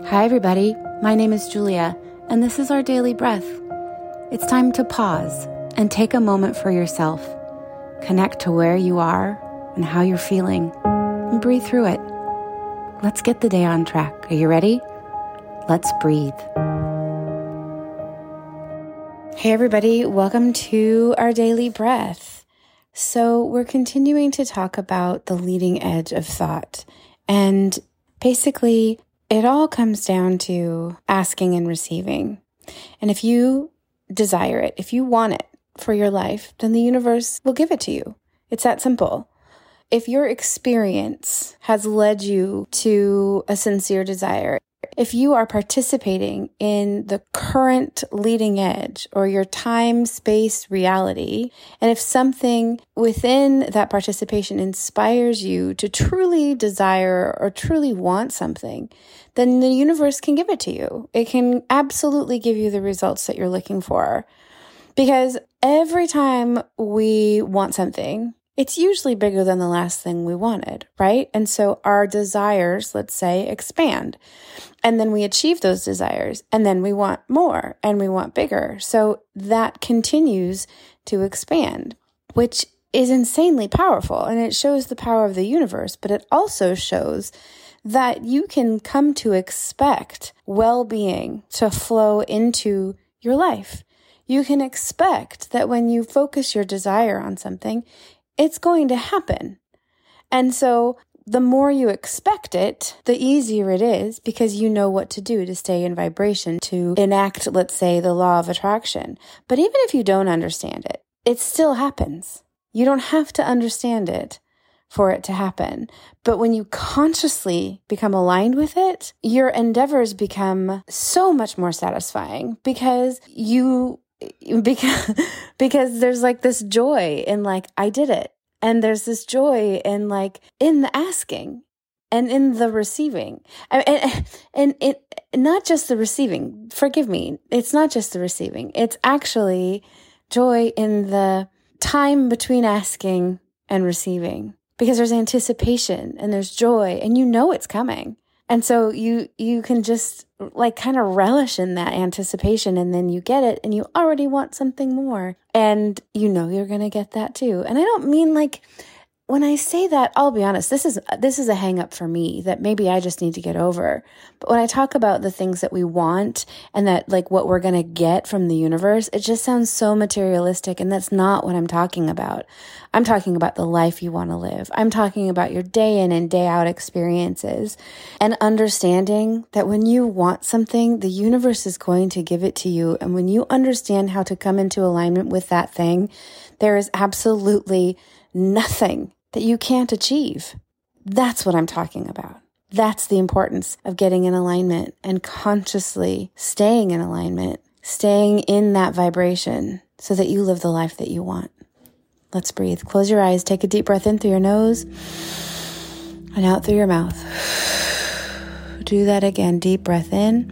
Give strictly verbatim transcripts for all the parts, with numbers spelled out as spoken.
Hi everybody, my name is Julia, and this is our daily breath. It's time to pause and take a moment for yourself. Connect to where you are and how you're feeling, and breathe through it. Let's get the day on track. Are you ready? Let's breathe. Hey everybody, welcome to our daily breath. So we're continuing to talk about the leading edge of thought, and basically it all comes down to asking and receiving. And if you desire it, if you want it for your life, then the universe will give it to you. It's that simple. If your experience has led you to a sincere desire, if you are participating in the current leading edge or your time-space reality, and if something within that participation inspires you to truly desire or truly want something, then the universe can give it to you. It can absolutely give you the results that you're looking for. Because every time we want something, it's usually bigger than the last thing we wanted, right? And so our desires, let's say, expand. And then we achieve those desires, and then we want more, and we want bigger. So that continues to expand, which is insanely powerful. And it shows the power of the universe, but it also shows that you can come to expect well-being to flow into your life. You can expect that when you focus your desire on something, it's going to happen. And so the more you expect it, the easier it is because you know what to do to stay in vibration, to enact, let's say, the law of attraction. But even if you don't understand it, it still happens. You don't have to understand it for it to happen. But when you consciously become aligned with it, your endeavors become so much more satisfying because you Because, because there's like this joy in like, I did it. And there's this joy in like, in the asking and in the receiving. And, and, and it, not just the receiving, forgive me. It's not just the receiving. It's actually joy in the time between asking and receiving, because there's anticipation and there's joy and you know it's coming. And so you, you can just like kind of relish in that anticipation, and then you get it and you already want something more, and you know you're going to get that too. And I don't mean like, when I say that, I'll be honest, this is, this is a hang up for me that maybe I just need to get over. But when I talk about the things that we want and that like what we're going to get from the universe, it just sounds so materialistic. And that's not what I'm talking about. I'm talking about the life you want to live. I'm talking about your day in and day out experiences, and understanding that when you want something, the universe is going to give it to you. And when you understand how to come into alignment with that thing, there is absolutely nothing that you can't achieve. That's what I'm talking about. That's the importance of getting in alignment and consciously staying in alignment, staying in that vibration so that you live the life that you want. Let's breathe. Close your eyes. Take a deep breath in through your nose and out through your mouth. Do that again. Deep breath in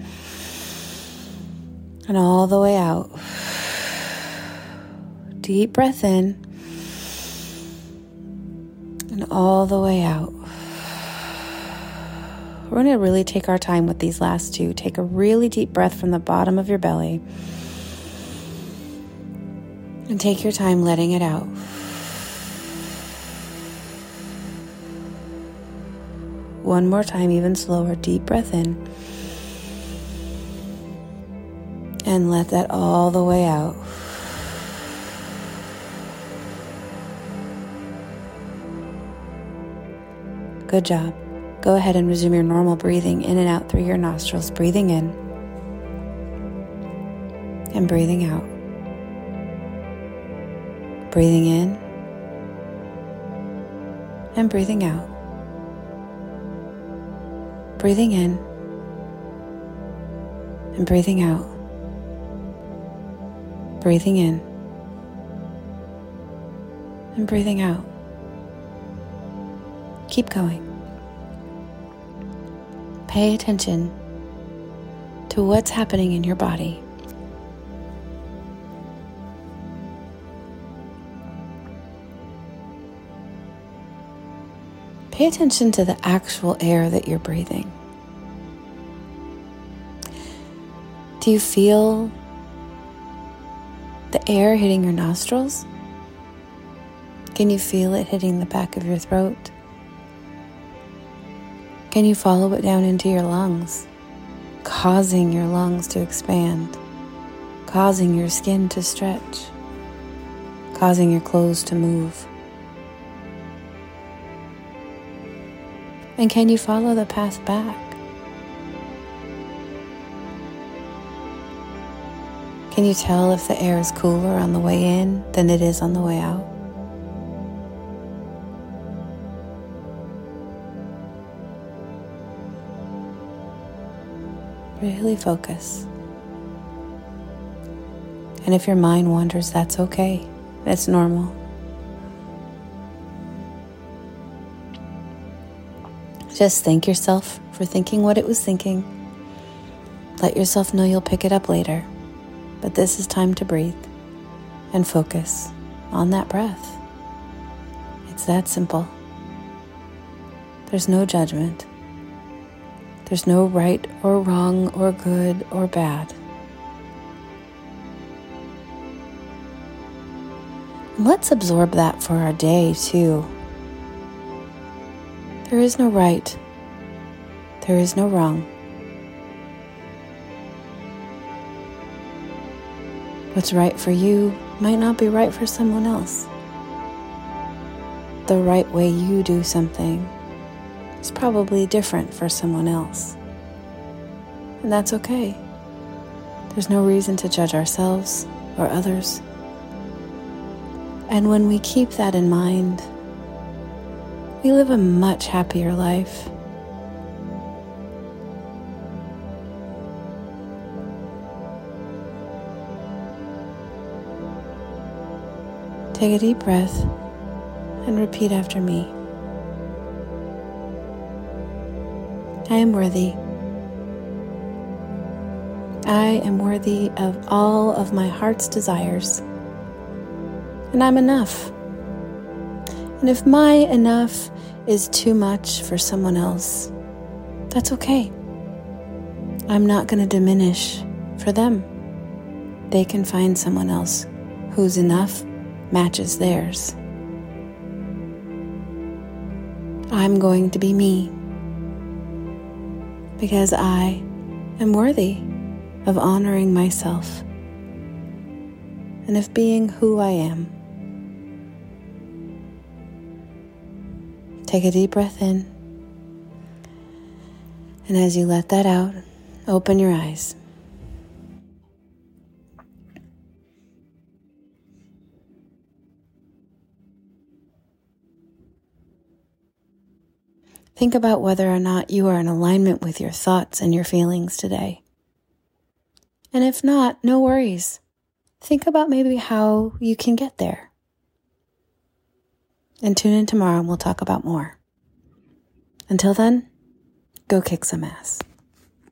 and all the way out. Deep breath in and all the way out. We're going to really take our time with these last two. Take a really deep breath from the bottom of your belly. And take your time letting it out. One more time, even slower. Deep breath in. And let that all the way out. Good job. Go ahead and resume your normal breathing in and out through your nostrils. Breathing in and breathing out. Breathing in and breathing out. Breathing in and breathing out. Breathing in and breathing out. Keep going. Pay attention to what's happening in your body. Pay attention to the actual air that you're breathing. Do you feel the air hitting your nostrils? Can you feel it hitting the back of your throat? Can you follow it down into your lungs, causing your lungs to expand, causing your skin to stretch, causing your clothes to move? And can you follow the path back? Can you tell if the air is cooler on the way in than it is on the way out? Really focus. And if your mind wanders, that's okay. It's normal. Just thank yourself for thinking what it was thinking. Let yourself know you'll pick it up later. But this is time to breathe and focus on that breath. It's that simple. There's no judgment. There's no right or wrong or good or bad. Let's absorb that for our day too. There is no right. There is no wrong. What's right for you might not be right for someone else. The right way you do something is probably different for someone else. And that's okay. There's no reason to judge ourselves or others. And when we keep that in mind, we live a much happier life. Take a deep breath and repeat after me. I am worthy. I am worthy of all of my heart's desires. And I'm enough. And if my enough is too much for someone else, that's okay. I'm not going to diminish for them. They can find someone else whose enough matches theirs. I'm going to be me because I am worthy of honoring myself and of being who I am. Take a deep breath in, and as you let that out, open your eyes. Think about whether or not you are in alignment with your thoughts and your feelings today. And if not, no worries. Think about maybe how you can get there. And tune in tomorrow and we'll talk about more. Until then, go kick some ass.